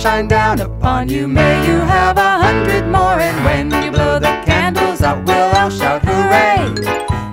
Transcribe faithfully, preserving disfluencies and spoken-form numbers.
shine down upon you. May you have a hundred more, and when you blow the candles out, we'll all shout hooray.